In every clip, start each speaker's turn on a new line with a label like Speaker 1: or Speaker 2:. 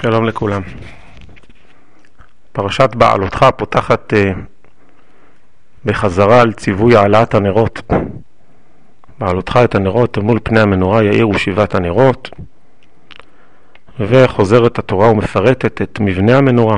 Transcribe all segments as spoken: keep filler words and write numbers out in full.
Speaker 1: שלום לכולם. פרשת בעלותך פותחת uh, בחזרה על ציווי העלאת הנרות. בעלותך את הנרות מול פני המנורה יאירו שבעת הנרות, וחוזרת התורה ומפרטת את מבנה המנורה.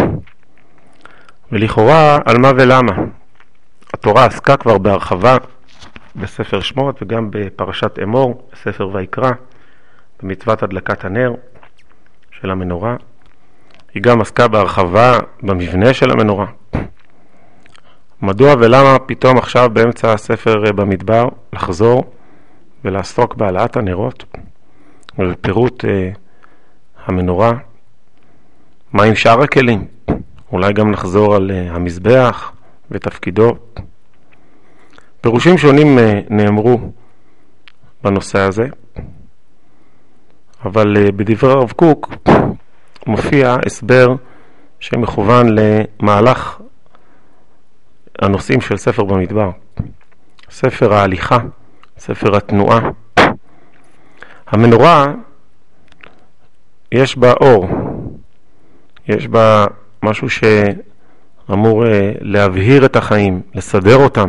Speaker 1: ולכאורה על מה ולמה. התורה עסקה כבר בהרחבה בספר שמות וגם בפרשת אמור, בספר ויקרא, במצוות הדלקת הנר של המנורה. היא גם עסקה בהרחבה במבנה של המנורה. מדוע ולמה פתאום עכשיו באמצע הספר במדבר לחזור ולעסוק בהעלאת הנרות ובפירוט אה, המנורה? מה עם שאר הכלים? אולי גם נחזור על אה, המזבח ותפקידו. פירושים שונים אה, נאמרו בנושא הזה, אבל אה, בדברי הרב קוק מופיע הסבר שמכוון למהלך הנושאים של ספר במדבר, ספר ההליכה, ספר התנועה. המנורה יש בה אור, יש בה משהו שאמור להבהיר את החיים, לסדר אותם.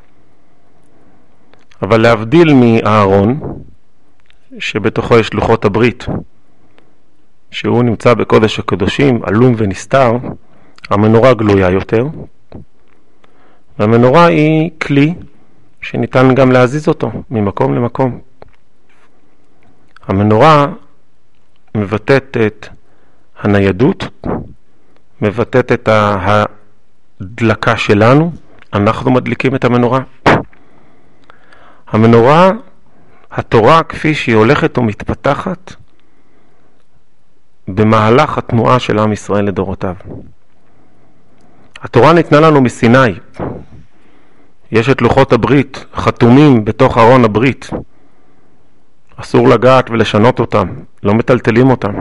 Speaker 1: אבל להבדיל מהארון שבתוכו יש לוחות הברית, שהוא נמצא בקודש הקדושים, עלום ונסתר, המנורה גלויה יותר. והמנורה היא כלי שניתן גם להזיז אותו ממקום למקום. המנורה מבטאת את הניידות, מבטאת את ההדלקה שלנו, אנחנו מדליקים את המנורה. המנורה, התורה כפי שהיא הולכת ומתפתחת במהלך התנועה של עם ישראל לדורותיו. התורה ניתנה לנו מסיני. יש את לוחות הברית חתומים בתוך ארון הברית. אסור לגעת ולשנות אותם, לא מטלטלים אותם,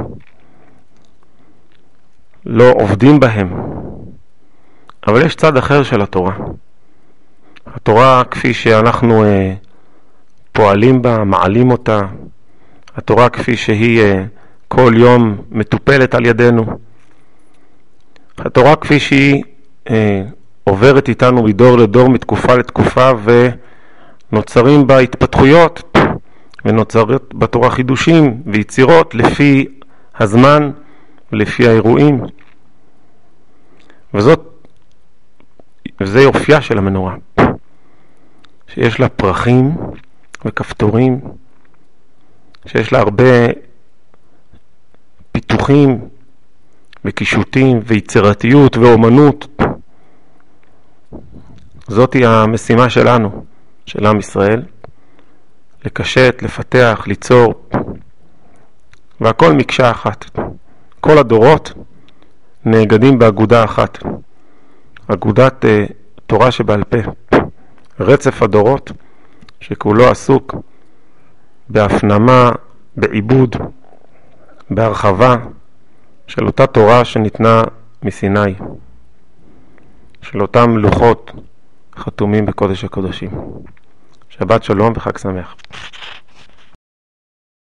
Speaker 1: לא עובדים בהם. אבל יש צד אחר של התורה. התורה כפי שאנחנו אה, פועלים בה, מעלים אותה. התורה כפי שהיא אה, כל יום מטופלת על ידינו. התורה כפי שהיא אה, עוברת איתנו מדור לדור, מתקופה לתקופה, ונוצרים בה התפתחויות, ונוצרת בתורה חידושים ויצירות לפי הזמן ולפי האירועים. וזאת, וזה יופייה של המנורה, שיש לה פרחים וכפתורים, שיש לה הרבה פיתוחים וקישוטים ויצירתיות ואומנות. זאת היא המשימה שלנו, של עם ישראל, לקשט, לפתח, ליצור, והכל מקשה אחת. כל הדורות נאגדים באגודה אחת, אגודת uh, תורה שבעל פה, רצף הדורות שכולו עסוק בהפנמה, בעיבוד, בהרחבה של אותה תורה שניתנה מסיני, של אותם לוחות חתומים בקודש הקודשים. שבת שלום וחג שמח.